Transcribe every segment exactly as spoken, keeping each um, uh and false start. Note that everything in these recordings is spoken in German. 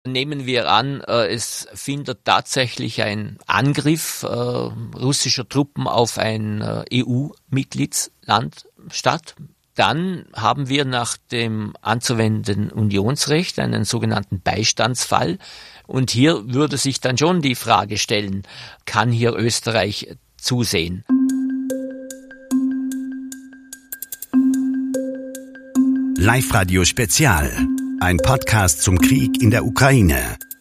Nehmen wir an, es findet tatsächlich ein Angriff russischer Truppen auf ein E U-Mitgliedsland statt. Dann haben wir nach dem anzuwendenden Unionsrecht einen sogenannten Beistandsfall. Und hier würde sich dann schon die Frage stellen, kann hier Österreich zusehen? Live-Radio Spezial. Ein Podcast zum Krieg in der Ukraine.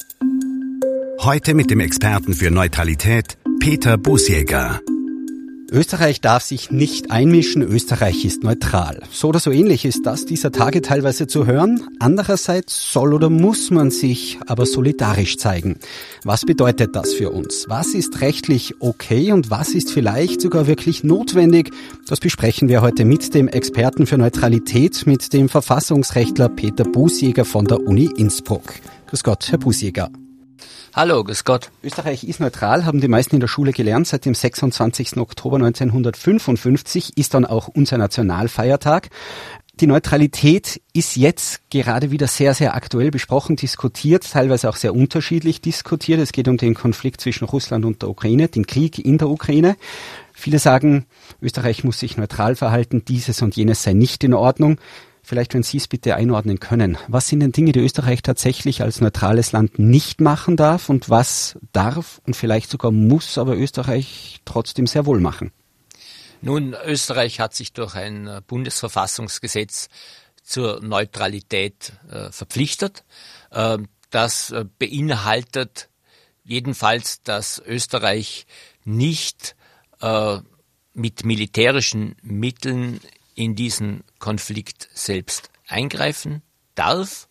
Heute mit dem Experten für Neutralität, Peter Bosjäger. Österreich darf sich nicht einmischen, Österreich ist neutral. So oder so ähnlich ist das dieser Tage teilweise zu hören. Andererseits soll oder muss man sich aber solidarisch zeigen. Was bedeutet das für uns? Was ist rechtlich okay und was ist vielleicht sogar wirklich notwendig? Das besprechen wir heute mit dem Experten für Neutralität, mit dem Verfassungsrechtler Peter Bosjäger von der Uni Innsbruck. Grüß Gott, Herr Bosjäger. Hallo, grüß Gott. Österreich ist neutral, haben die meisten in der Schule gelernt. Seit dem sechsundzwanzigsten Oktober neunzehnhundertfünfundfünfzig ist dann auch unser Nationalfeiertag. Die Neutralität ist jetzt gerade wieder sehr, sehr aktuell besprochen, diskutiert, teilweise auch sehr unterschiedlich diskutiert. Es geht um den Konflikt zwischen Russland und der Ukraine, den Krieg in der Ukraine. Viele sagen, Österreich muss sich neutral verhalten, dieses und jenes sei nicht in Ordnung. Vielleicht, wenn Sie es bitte einordnen können. Was sind denn Dinge, die Österreich tatsächlich als neutrales Land nicht machen darf und was darf und vielleicht sogar muss aber Österreich trotzdem sehr wohl machen? Nun, Österreich hat sich durch ein Bundesverfassungsgesetz zur Neutralität äh, verpflichtet. Äh, das äh, beinhaltet jedenfalls, dass Österreich nicht äh, mit militärischen Mitteln in diesen Konflikt selbst eingreifen darf.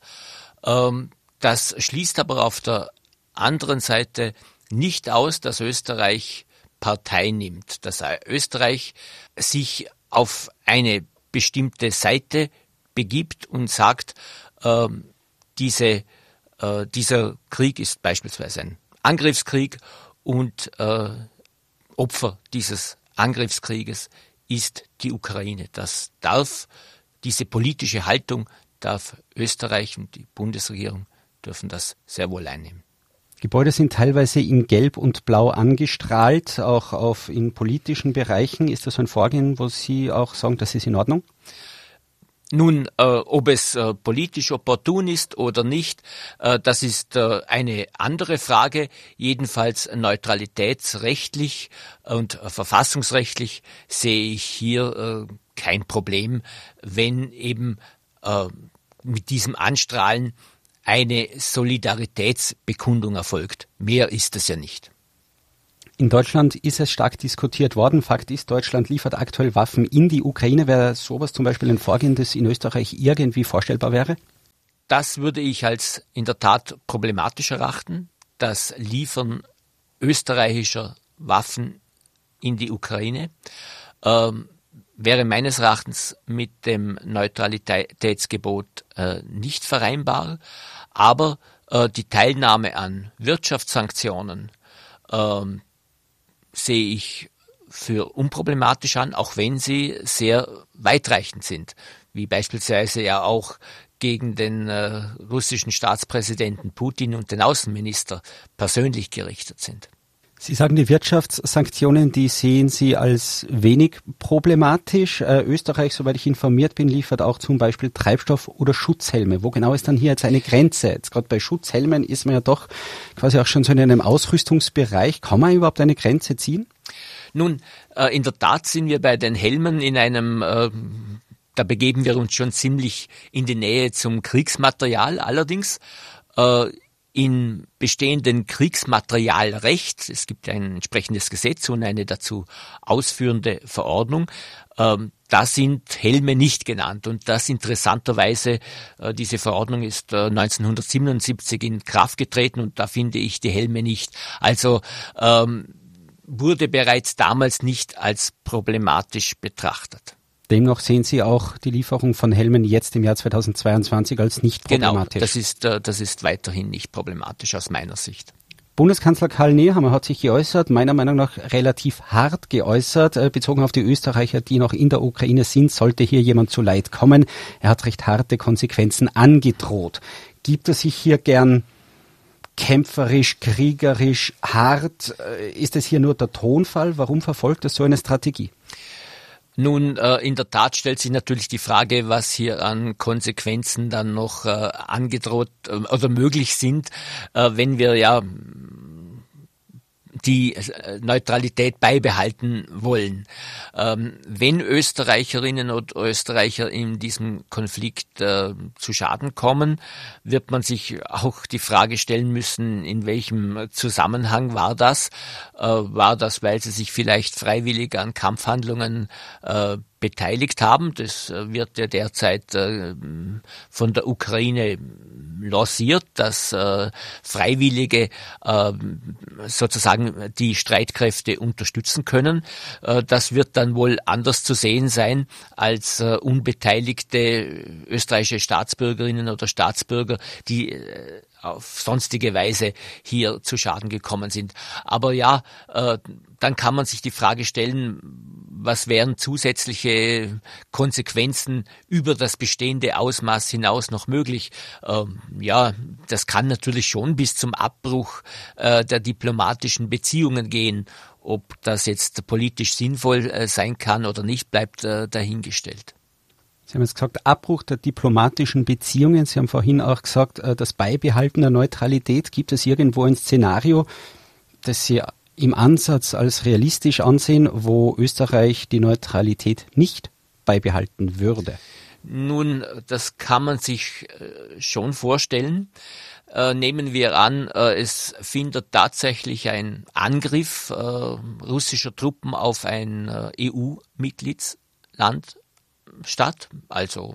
Das schließt aber auf der anderen Seite nicht aus, dass Österreich Partei nimmt, dass Österreich sich auf eine bestimmte Seite begibt und sagt, diese, dieser Krieg ist beispielsweise ein Angriffskrieg und Opfer dieses Angriffskrieges ist die Ukraine. Das darf, diese politische Haltung darf Österreich und die Bundesregierung dürfen das sehr wohl einnehmen. Gebäude sind teilweise in Gelb und Blau angestrahlt, auch auf in politischen Bereichen. Ist das so ein Vorgehen, wo Sie auch sagen, das ist in Ordnung? Nun, äh, ob es äh, politisch opportun ist oder nicht, äh, das ist äh, eine andere Frage. Jedenfalls neutralitätsrechtlich und äh, verfassungsrechtlich sehe ich hier äh, kein Problem, wenn eben äh, mit diesem Anstrahlen eine Solidaritätsbekundung erfolgt. Mehr ist es ja nicht. In Deutschland ist es stark diskutiert worden. Fakt ist, Deutschland liefert aktuell Waffen in die Ukraine. Wäre sowas zum Beispiel ein Vorgehen, das in Österreich irgendwie vorstellbar wäre? Das würde ich als in der Tat problematisch erachten. Das Liefern österreichischer Waffen in die Ukraine ähm, wäre meines Erachtens mit dem Neutralitätsgebot äh, nicht vereinbar. Aber äh, die Teilnahme an Wirtschaftssanktionen ähm, sehe ich für unproblematisch an, auch wenn sie sehr weitreichend sind, wie beispielsweise ja auch gegen den äh, russischen Staatspräsidenten Putin und den Außenminister persönlich gerichtet sind. Sie sagen, die Wirtschaftssanktionen, die sehen Sie als wenig problematisch. Äh, Österreich, soweit ich informiert bin, liefert auch zum Beispiel Treibstoff oder Schutzhelme. Wo genau ist dann hier jetzt eine Grenze? Jetzt gerade bei Schutzhelmen ist man ja doch quasi auch schon so in einem Ausrüstungsbereich. Kann man überhaupt eine Grenze ziehen? Nun, äh, in der Tat sind wir bei den Helmen in einem, äh, da begeben wir uns schon ziemlich in die Nähe zum Kriegsmaterial. Allerdings äh, in bestehenden Kriegsmaterialrecht, es gibt ein entsprechendes Gesetz und eine dazu ausführende Verordnung, ähm, da sind Helme nicht genannt. Und das interessanterweise, äh, diese Verordnung ist äh, neunzehnhundertsiebenundsiebzig in Kraft getreten und da finde ich die Helme nicht. Also ähm, wurde bereits damals nicht als problematisch betrachtet. Demnach sehen Sie auch die Lieferung von Helmen jetzt im Jahr zweitausendzweiundzwanzig als nicht problematisch. Genau, das ist, das ist weiterhin nicht problematisch aus meiner Sicht. Bundeskanzler Karl Nehammer hat sich geäußert, meiner Meinung nach relativ hart geäußert, bezogen auf die Österreicher, die noch in der Ukraine sind, sollte hier jemand zu Leid kommen. Er hat recht harte Konsequenzen angedroht. Gibt er sich hier gern kämpferisch, kriegerisch, hart. Ist es hier nur der Tonfall? Warum verfolgt es so eine Strategie? Nun, äh, in der Tat stellt sich natürlich die Frage, was hier an Konsequenzen dann noch äh, angedroht äh, oder möglich sind, äh, wenn wir ja die Neutralität beibehalten wollen. Ähm, wenn Österreicherinnen und Österreicher in diesem Konflikt äh, zu Schaden kommen, wird man sich auch die Frage stellen müssen, in welchem Zusammenhang war das? Äh, war das, weil sie sich vielleicht freiwillig an Kampfhandlungen äh, beteiligt haben? Das wird ja derzeit äh, von der Ukraine lanciert, dass äh, Freiwillige äh, sozusagen die Streitkräfte unterstützen können. Äh, das wird dann wohl anders zu sehen sein als äh, unbeteiligte österreichische Staatsbürgerinnen oder Staatsbürger, die äh, auf sonstige Weise hier zu Schaden gekommen sind. Aber ja, äh, dann kann man sich die Frage stellen, was wären zusätzliche Konsequenzen über das bestehende Ausmaß hinaus noch möglich? Ähm, ja, das kann natürlich schon bis zum Abbruch äh, der diplomatischen Beziehungen gehen. Ob das jetzt politisch sinnvoll äh, sein kann oder nicht, bleibt äh, dahingestellt. Sie haben jetzt gesagt, Abbruch der diplomatischen Beziehungen. Sie haben vorhin auch gesagt, das Beibehalten der Neutralität. Gibt es irgendwo ein Szenario, das Sie im Ansatz als realistisch ansehen, wo Österreich die Neutralität nicht beibehalten würde? Nun, das kann man sich schon vorstellen. Äh, nehmen wir an, äh, es findet tatsächlich ein Angriff äh, russischer Truppen auf ein äh, E U-Mitgliedsland statt, also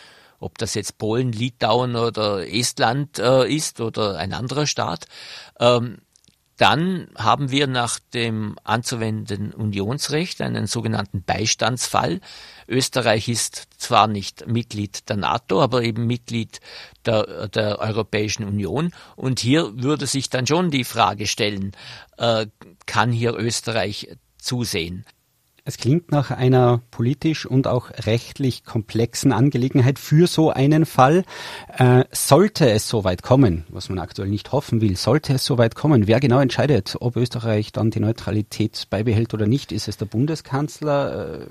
ob das jetzt Polen, Litauen oder Estland äh, ist oder ein anderer Staat, ähm, dann haben wir nach dem anzuwendenden Unionsrecht einen sogenannten Beistandsfall. Österreich ist zwar nicht Mitglied der NATO, aber eben Mitglied der, der Europäischen Union. Und hier würde sich dann schon die Frage stellen, äh, kann hier Österreich zusehen? Es klingt nach einer politisch und auch rechtlich komplexen Angelegenheit für so einen Fall. Äh, sollte es so weit kommen, was man aktuell nicht hoffen will, sollte es so weit kommen, wer genau entscheidet, ob Österreich dann die Neutralität beibehält oder nicht? Ist es der Bundeskanzler? Äh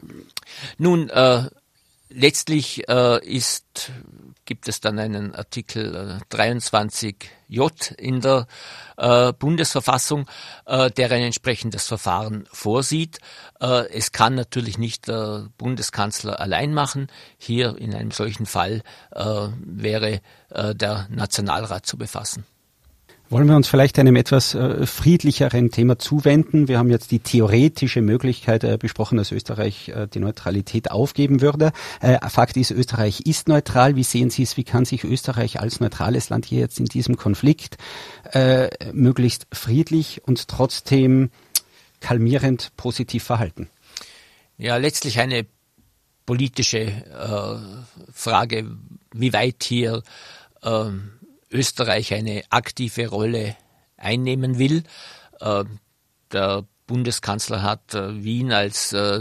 Nun, äh, letztlich äh, ist, gibt es dann einen Artikel äh, dreiundzwanzig J in der äh, Bundesverfassung, äh, der ein entsprechendes Verfahren vorsieht. Äh, es kann natürlich nicht der Bundeskanzler allein machen. Hier in einem solchen Fall äh, wäre äh, der Nationalrat zu befassen. Wollen wir uns vielleicht einem etwas äh, friedlicheren Thema zuwenden? Wir haben jetzt die theoretische Möglichkeit äh, besprochen, dass Österreich äh, die Neutralität aufgeben würde. Äh, Fakt ist, Österreich ist neutral. Wie sehen Sie es? Wie kann sich Österreich als neutrales Land hier jetzt in diesem Konflikt äh, möglichst friedlich und trotzdem kalmierend positiv verhalten? Ja, letztlich eine politische äh, Frage, wie weit hier äh, Österreich eine aktive Rolle einnehmen will. Äh, der Bundeskanzler hat äh, Wien als äh,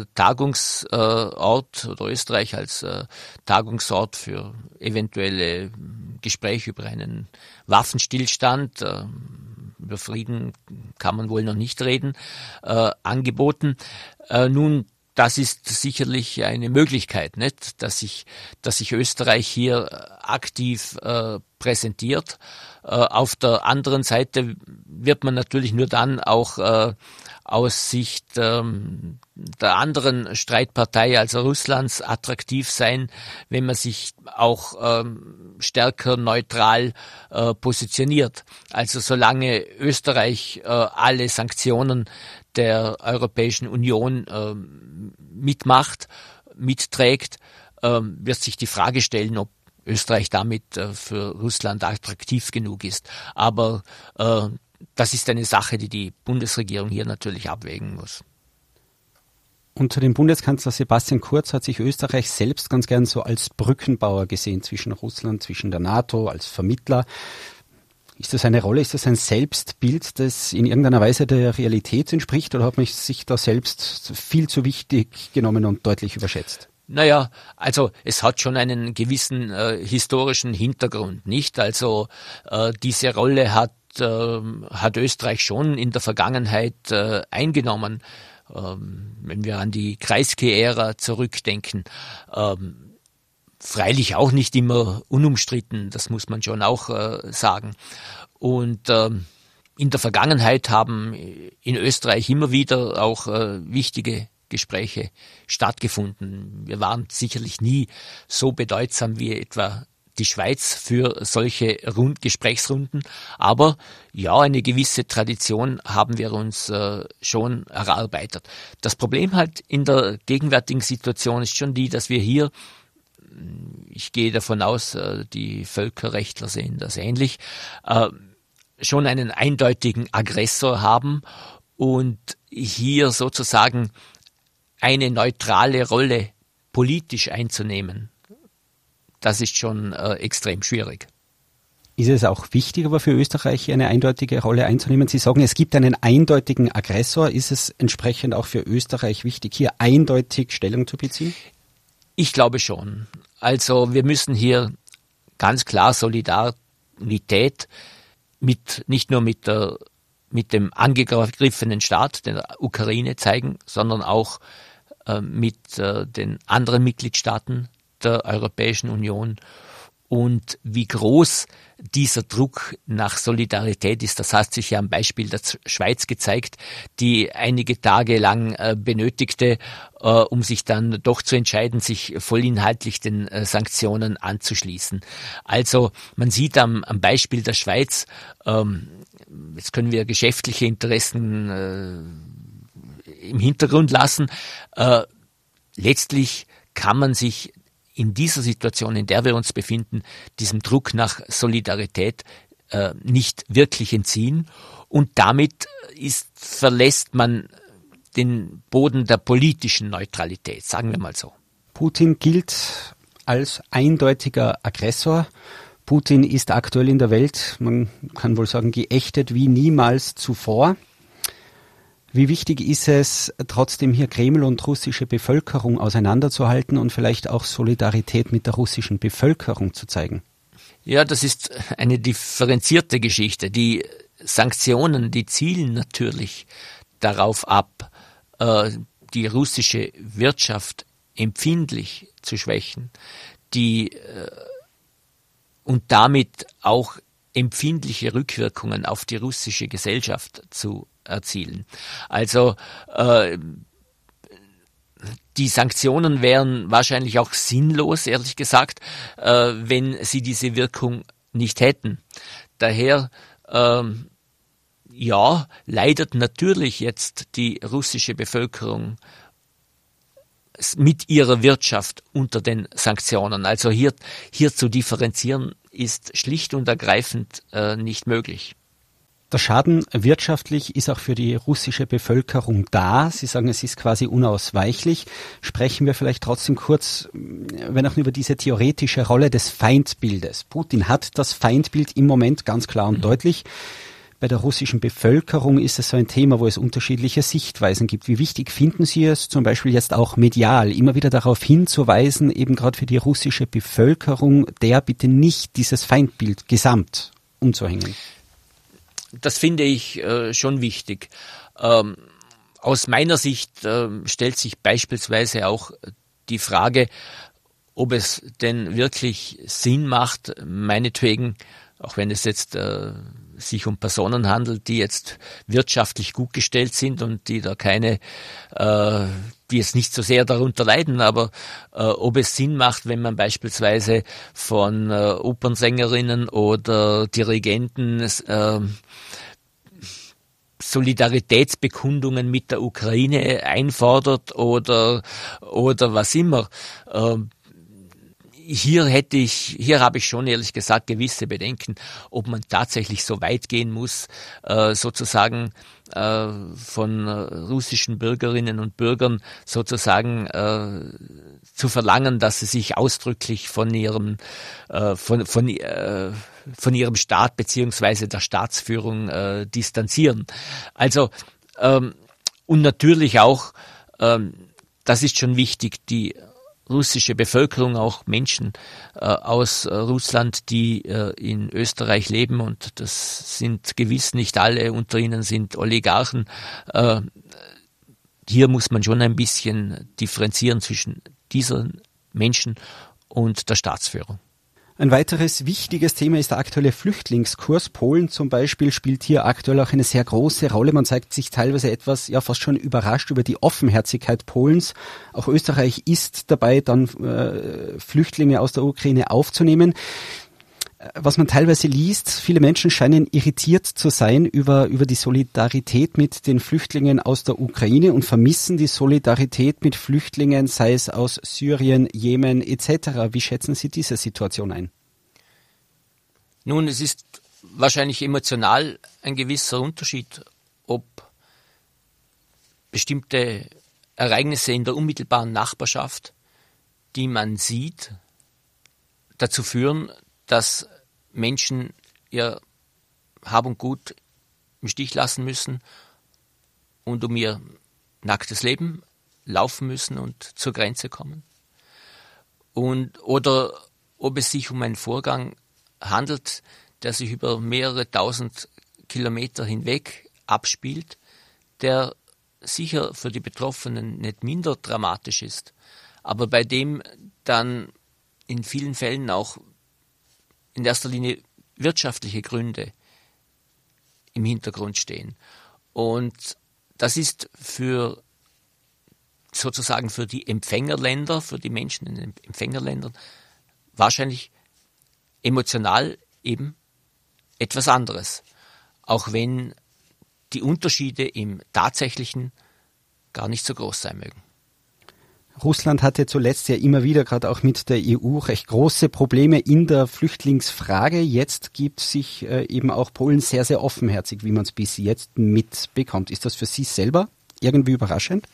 Tagungsort äh, oder Österreich als äh, Tagungsort für eventuelle Gespräche über einen Waffenstillstand, äh, über Frieden kann man wohl noch nicht reden, äh, angeboten. Äh, nun, das ist sicherlich eine Möglichkeit, nicht, dass sich, dass sich Österreich hier aktiv äh, präsentiert. Äh, auf der anderen Seite wird man natürlich nur dann auch äh, aus Sicht ähm, der anderen Streitpartei, also Russlands, attraktiv sein, wenn man sich auch ähm, stärker neutral äh, positioniert. Also solange Österreich äh, alle Sanktionen der Europäischen Union äh, mitmacht, mitträgt, äh, wird sich die Frage stellen, ob Österreich damit äh, für Russland attraktiv genug ist. Aber äh, das ist eine Sache, die die Bundesregierung hier natürlich abwägen muss. Unter dem Bundeskanzler Sebastian Kurz hat sich Österreich selbst ganz gern so als Brückenbauer gesehen zwischen Russland, zwischen der NATO, als Vermittler. Ist das eine Rolle, ist das ein Selbstbild, das in irgendeiner Weise der Realität entspricht, oder hat man sich da selbst viel zu wichtig genommen und deutlich überschätzt? Naja, also es hat schon einen gewissen äh, historischen Hintergrund, nicht? Also äh, diese Rolle hat äh, hat Österreich schon in der Vergangenheit äh, eingenommen. Ähm, wenn wir an die Kreisky-Ära zurückdenken, ähm, freilich auch nicht immer unumstritten, das muss man schon auch äh, sagen. Und ähm, in der Vergangenheit haben in Österreich immer wieder auch äh, wichtige Gespräche stattgefunden. Wir waren sicherlich nie so bedeutsam wie etwa die Schweiz für solche Rund- Gesprächsrunden, aber ja, eine gewisse Tradition haben wir uns äh, schon erarbeitet. Das Problem halt in der gegenwärtigen Situation ist schon die, dass wir hier, ich gehe davon aus, äh, die Völkerrechtler sehen das ähnlich, äh, schon einen eindeutigen Aggressor haben und hier sozusagen eine neutrale Rolle politisch einzunehmen. Das ist schon äh, extrem schwierig. Ist es auch wichtig, aber für Österreich eine eindeutige Rolle einzunehmen? Sie sagen, es gibt einen eindeutigen Aggressor. Ist es entsprechend auch für Österreich wichtig, hier eindeutig Stellung zu beziehen? Ich glaube schon. Also wir müssen hier ganz klar Solidarität mit, nicht nur mit der, mit dem angegriffenen Staat, der Ukraine, zeigen, sondern auch äh, mit äh, den anderen Mitgliedstaaten der Europäischen Union. Und wie groß dieser Druck nach Solidarität ist, das hat sich ja am Beispiel der Schweiz gezeigt, die einige Tage lang äh, benötigte, äh, um sich dann doch zu entscheiden, sich vollinhaltlich den äh, Sanktionen anzuschließen. Also man sieht am, am Beispiel der Schweiz, ähm, jetzt können wir geschäftliche Interessen äh, im Hintergrund lassen, äh, letztlich kann man sich in dieser Situation, in der wir uns befinden, diesem Druck nach Solidarität äh, nicht wirklich entziehen. Und damit ist, verlässt man den Boden der politischen Neutralität, sagen wir mal so. Putin gilt als eindeutiger Aggressor. Putin ist aktuell in der Welt, man kann wohl sagen, geächtet wie niemals zuvor. Wie wichtig ist es, trotzdem hier Kreml und russische Bevölkerung auseinanderzuhalten und vielleicht auch Solidarität mit der russischen Bevölkerung zu zeigen? Ja, das ist eine differenzierte Geschichte. Die Sanktionen, die zielen natürlich darauf ab, die russische Wirtschaft empfindlich zu schwächen, die und damit auch empfindliche Rückwirkungen auf die russische Gesellschaft zu erzielen. Also äh, die Sanktionen wären wahrscheinlich auch sinnlos, ehrlich gesagt, äh, wenn sie diese Wirkung nicht hätten. Daher ähm, ja, leidet natürlich jetzt die russische Bevölkerung mit ihrer Wirtschaft unter den Sanktionen. Also hier, hier zu differenzieren ist schlicht und ergreifend äh, nicht möglich. Der Schaden wirtschaftlich ist auch für die russische Bevölkerung da. Sie sagen, es ist quasi unausweichlich. Sprechen wir vielleicht trotzdem kurz, wenn auch über diese theoretische Rolle des Feindbildes. Putin hat das Feindbild im Moment ganz klar und mhm. deutlich. Bei der russischen Bevölkerung ist es so ein Thema, wo es unterschiedliche Sichtweisen gibt. Wie wichtig finden Sie es zum Beispiel jetzt auch medial, immer wieder darauf hinzuweisen, eben gerade für die russische Bevölkerung, der bitte nicht dieses Feindbild gesamt umzuhängen? Das finde ich äh, schon wichtig. Ähm, aus meiner Sicht äh, stellt sich beispielsweise auch die Frage, ob es denn wirklich Sinn macht, meinetwegen, auch wenn es jetzt äh, sich um Personen handelt, die jetzt wirtschaftlich gut gestellt sind und die da keine, äh, die jetzt nicht so sehr darunter leiden, aber äh, ob es Sinn macht, wenn man beispielsweise von äh, Opernsängerinnen oder Dirigenten äh, Solidaritätsbekundungen mit der Ukraine einfordert oder oder was immer. Äh, Hier hätte ich, hier habe ich schon ehrlich gesagt gewisse Bedenken, ob man tatsächlich so weit gehen muss, äh, sozusagen äh, von russischen Bürgerinnen und Bürgern sozusagen äh, zu verlangen, dass sie sich ausdrücklich von ihrem äh, von von äh, von ihrem Staat beziehungsweise der Staatsführung äh, distanzieren. Also ähm, und natürlich auch, ähm, das ist schon wichtig, die russische Bevölkerung, auch Menschen äh, aus äh, Russland, die äh, in Österreich leben, und das sind gewiss nicht alle, unter ihnen sind Oligarchen. Äh, hier muss man schon ein bisschen differenzieren zwischen diesen Menschen und der Staatsführung. Ein weiteres wichtiges Thema ist der aktuelle Flüchtlingskurs. Polen zum Beispiel spielt hier aktuell auch eine sehr große Rolle. Man zeigt sich teilweise etwas, ja, fast schon überrascht über die Offenherzigkeit Polens. Auch Österreich ist dabei, dann äh, Flüchtlinge aus der Ukraine aufzunehmen. Was man teilweise liest, viele Menschen scheinen irritiert zu sein über, über die Solidarität mit den Flüchtlingen aus der Ukraine und vermissen die Solidarität mit Flüchtlingen, sei es aus Syrien, Jemen et cetera. Wie schätzen Sie diese Situation ein? Nun, es ist wahrscheinlich emotional ein gewisser Unterschied, ob bestimmte Ereignisse in der unmittelbaren Nachbarschaft, die man sieht, dazu führen, dass Menschen ihr Hab und Gut im Stich lassen müssen und um ihr nacktes Leben laufen müssen und zur Grenze kommen. Und, oder ob es sich um einen Vorgang handelt, der sich über mehrere tausend Kilometer hinweg abspielt, der sicher für die Betroffenen nicht minder dramatisch ist, aber bei dem dann in vielen Fällen auch in erster Linie wirtschaftliche Gründe im Hintergrund stehen. Und das ist für sozusagen für die Empfängerländer, für die Menschen in den Empfängerländern wahrscheinlich emotional eben etwas anderes. Auch wenn die Unterschiede im Tatsächlichen gar nicht so groß sein mögen. Russland hatte zuletzt ja immer wieder, gerade auch mit der E U, recht große Probleme in der Flüchtlingsfrage. Jetzt gibt sich äh, eben auch Polen sehr, sehr offenherzig, wie man es bis jetzt mitbekommt. Ist das für Sie selber irgendwie überraschend?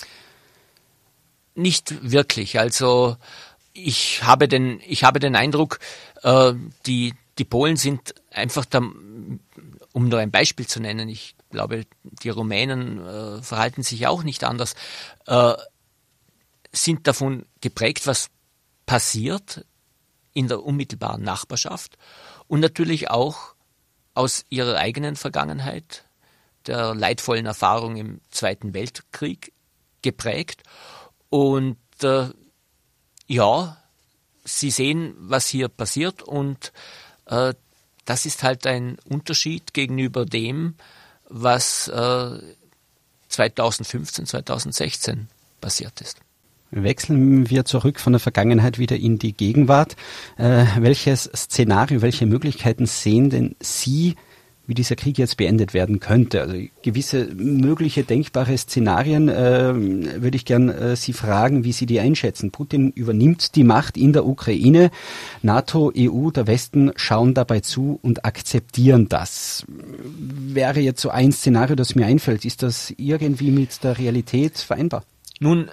Nicht wirklich. Also ich habe den, ich habe den Eindruck, äh, die, die Polen sind einfach, da, um nur ein Beispiel zu nennen, ich glaube, die Rumänen äh, verhalten sich auch nicht anders, äh, sind davon geprägt, was passiert in der unmittelbaren Nachbarschaft und natürlich auch aus ihrer eigenen Vergangenheit, der leidvollen Erfahrung im Zweiten Weltkrieg geprägt. Und äh, ja, sie sehen, was hier passiert, und äh, das ist halt ein Unterschied gegenüber dem, was äh, zweitausendfünfzehn, zweitausendsechzehn passiert ist. Wechseln wir zurück von der Vergangenheit wieder in die Gegenwart. Äh, welches Szenario, welche Möglichkeiten sehen denn Sie, wie dieser Krieg jetzt beendet werden könnte? Also gewisse mögliche denkbare Szenarien äh, würde ich gern äh, Sie fragen, wie Sie die einschätzen. Putin übernimmt die Macht in der Ukraine. NATO, E U, der Westen schauen dabei zu und akzeptieren das. Wäre jetzt so ein Szenario, das mir einfällt. Ist das irgendwie mit der Realität vereinbar? Nun,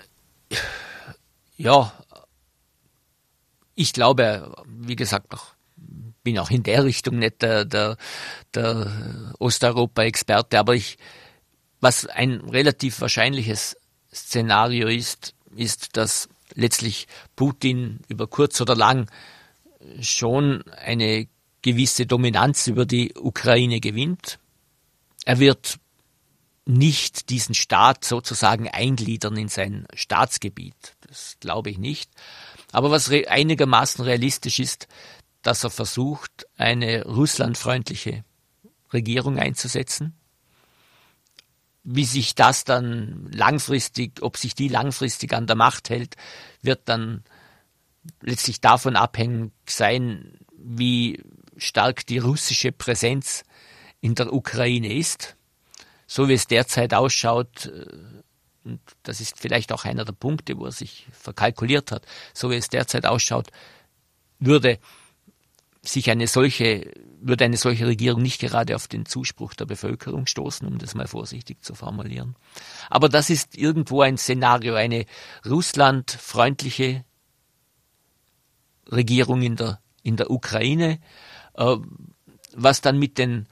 ja, ich glaube, wie gesagt, noch bin auch in der Richtung nicht der, der, der Osteuropa-Experte, aber ich, was ein relativ wahrscheinliches Szenario ist, ist, dass letztlich Putin über kurz oder lang schon eine gewisse Dominanz über die Ukraine gewinnt. Er wird nicht diesen Staat sozusagen eingliedern in sein Staatsgebiet. Das glaube ich nicht. Aber was re- einigermaßen realistisch ist, dass er versucht, eine russlandfreundliche Regierung einzusetzen. Wie sich das dann langfristig, ob sich die langfristig an der Macht hält, wird dann letztlich davon abhängig sein, wie stark die russische Präsenz in der Ukraine ist. So wie es derzeit ausschaut, und das ist vielleicht auch einer der Punkte, wo er sich verkalkuliert hat, so wie es derzeit ausschaut, würde sich eine solche, würde eine solche Regierung nicht gerade auf den Zuspruch der Bevölkerung stoßen, um das mal vorsichtig zu formulieren. Aber das ist irgendwo ein Szenario, eine russlandfreundliche Regierung in der, in der Ukraine, äh, was dann mit den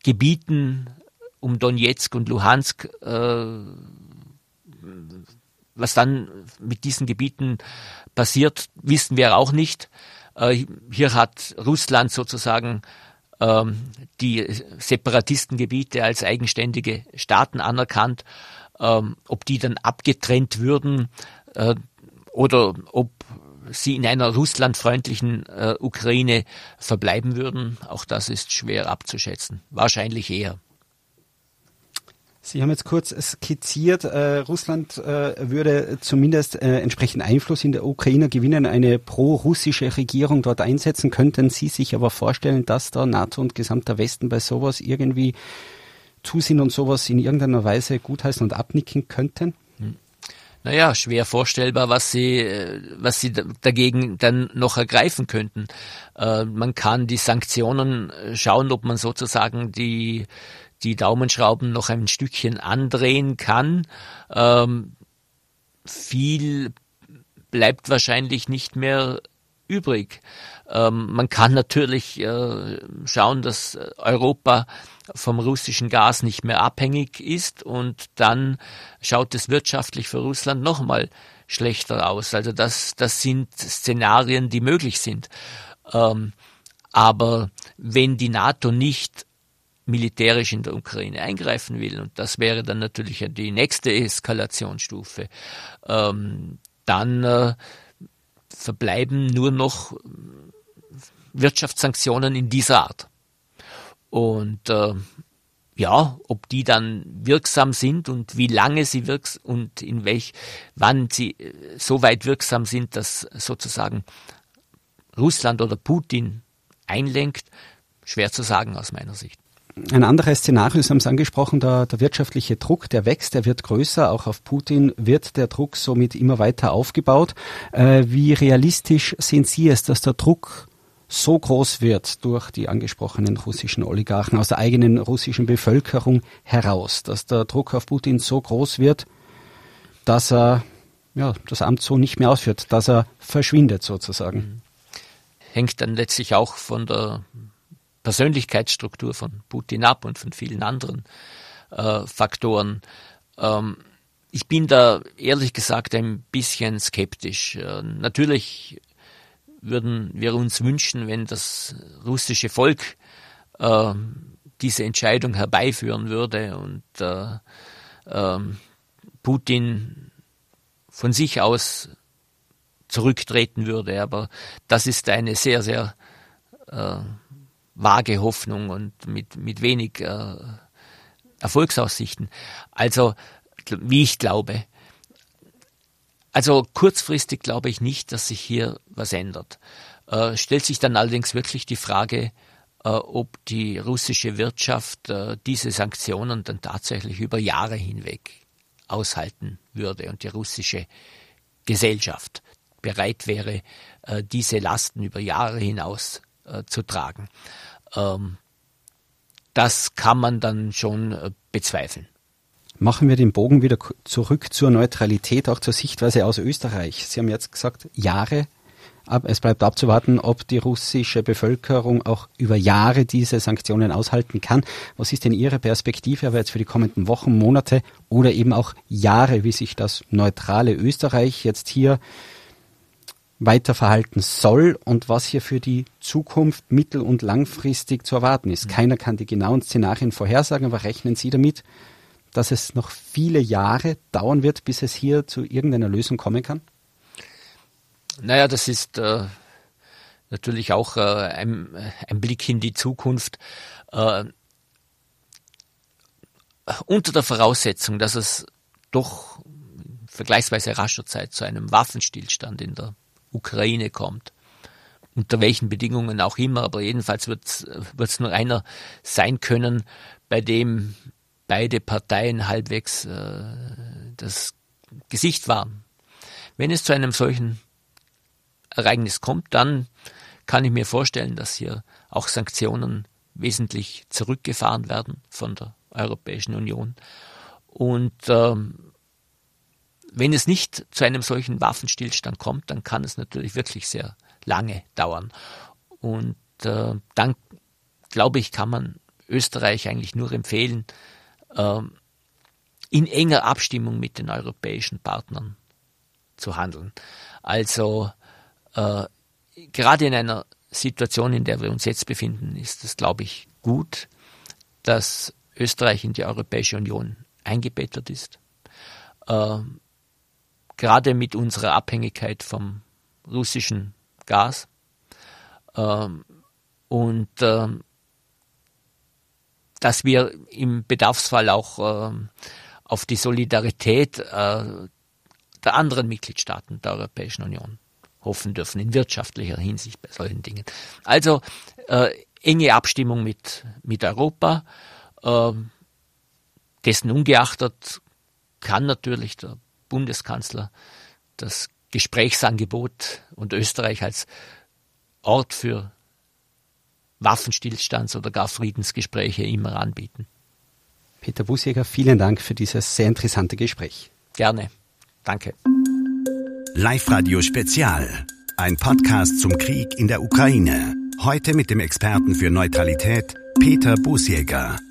Gebieten um Donetsk und Luhansk äh, was dann mit diesen Gebieten passiert, wissen wir auch nicht. Äh, hier hat Russland sozusagen ähm, die Separatistengebiete als eigenständige Staaten anerkannt. Ähm, ob die dann abgetrennt würden äh, oder ob sie in einer russlandfreundlichen äh, Ukraine verbleiben würden, auch das ist schwer abzuschätzen. Wahrscheinlich eher. Sie haben jetzt kurz skizziert, äh, Russland äh, würde zumindest äh, entsprechend Einfluss in der Ukraine gewinnen, eine pro-russische Regierung dort einsetzen. Könnten Sie sich aber vorstellen, dass da NATO und gesamter Westen bei sowas irgendwie zusehen und sowas in irgendeiner Weise gutheißen und abnicken könnten? Hm. Naja, schwer vorstellbar, was sie, was sie dagegen dann noch ergreifen könnten. Äh, man kann die Sanktionen schauen, ob man sozusagen die die Daumenschrauben noch ein Stückchen andrehen kann. Ähm, viel bleibt wahrscheinlich nicht mehr übrig. Ähm, man kann natürlich äh, schauen, dass Europa vom russischen Gas nicht mehr abhängig ist und dann schaut es wirtschaftlich für Russland nochmal schlechter aus. Also das, das sind Szenarien, die möglich sind. Ähm, aber wenn die NATO nicht militärisch in der Ukraine eingreifen will, und das wäre dann natürlich die nächste Eskalationsstufe, ähm, dann äh, verbleiben nur noch Wirtschaftssanktionen in dieser Art. Und äh, ja, ob die dann wirksam sind und wie lange sie wirksam und in welch, wann sie so weit wirksam sind, dass sozusagen Russland oder Putin einlenkt, schwer zu sagen aus meiner Sicht. Ein anderes Szenario, Sie haben es angesprochen, der, der wirtschaftliche Druck, der wächst, der wird größer, auch auf Putin wird der Druck somit immer weiter aufgebaut. Äh, wie realistisch sehen Sie es, dass der Druck so groß wird durch die angesprochenen russischen Oligarchen aus der eigenen russischen Bevölkerung heraus, dass der Druck auf Putin so groß wird, dass er ja, das Amt so nicht mehr ausführt, dass er verschwindet sozusagen? Hängt dann letztlich auch von der Persönlichkeitsstruktur von Putin ab und von vielen anderen äh, Faktoren. Ähm, ich bin da ehrlich gesagt ein bisschen skeptisch. Äh, natürlich würden wir uns wünschen, wenn das russische Volk äh, diese Entscheidung herbeiführen würde und äh, äh, Putin von sich aus zurücktreten würde. Aber das ist eine sehr, sehr äh, vage Hoffnung und mit, mit wenig äh, Erfolgsaussichten. Also, wie ich glaube. Also kurzfristig glaube ich nicht, dass sich hier was ändert. Äh, stellt sich dann allerdings wirklich die Frage, äh, ob die russische Wirtschaft äh, diese Sanktionen dann tatsächlich über Jahre hinweg aushalten würde und die russische Gesellschaft bereit wäre, äh, diese Lasten über Jahre hinaus äh, zu tragen. Ähm, das kann man dann schon äh, bezweifeln. Machen wir den Bogen wieder zurück zur Neutralität, auch zur Sichtweise aus Österreich. Sie haben jetzt gesagt, Jahre, aber es bleibt abzuwarten, ob die russische Bevölkerung auch über Jahre diese Sanktionen aushalten kann. Was ist denn Ihre Perspektive, aber jetzt für die kommenden Wochen, Monate oder eben auch Jahre, wie sich das neutrale Österreich jetzt hier weiter verhalten soll und was hier für die Zukunft mittel- und langfristig zu erwarten ist? Keiner kann die genauen Szenarien vorhersagen, aber rechnen Sie damit, dass es noch viele Jahre dauern wird, bis es hier zu irgendeiner Lösung kommen kann? Naja, das ist äh, natürlich auch äh, ein, ein Blick in die Zukunft. Äh, unter der Voraussetzung, dass es doch in vergleichsweise rascher Zeit zu einem Waffenstillstand in der Ukraine kommt, unter welchen Bedingungen auch immer, aber jedenfalls wird es nur einer sein können, bei dem beide Parteien halbwegs äh, das Gesicht wahren. Wenn es zu einem solchen Ereignis kommt, dann kann ich mir vorstellen, dass hier auch Sanktionen wesentlich zurückgefahren werden von der Europäischen Union. Und ähm, wenn es nicht zu einem solchen Waffenstillstand kommt, dann kann es natürlich wirklich sehr lange dauern. Und äh, dann, glaube ich, kann man Österreich eigentlich nur empfehlen, in enger Abstimmung mit den europäischen Partnern zu handeln. Also äh, gerade in einer Situation, in der wir uns jetzt befinden, ist es, glaube ich, gut, dass Österreich in die Europäische Union eingebettet ist. Äh, gerade mit unserer Abhängigkeit vom russischen Gas. Äh, und äh, dass wir im Bedarfsfall auch äh, auf die Solidarität äh, der anderen Mitgliedstaaten der Europäischen Union hoffen dürfen, in wirtschaftlicher Hinsicht bei solchen Dingen. Also äh, enge Abstimmung mit, mit Europa, äh, dessen ungeachtet kann natürlich der Bundeskanzler das Gesprächsangebot und Österreich als Ort für Waffenstillstands- oder gar Friedensgespräche immer anbieten. Peter Busjäger, vielen Dank für dieses sehr interessante Gespräch. Gerne. Danke. Live-Radio Spezial. Ein Podcast zum Krieg in der Ukraine. Heute mit dem Experten für Neutralität Peter Busjäger.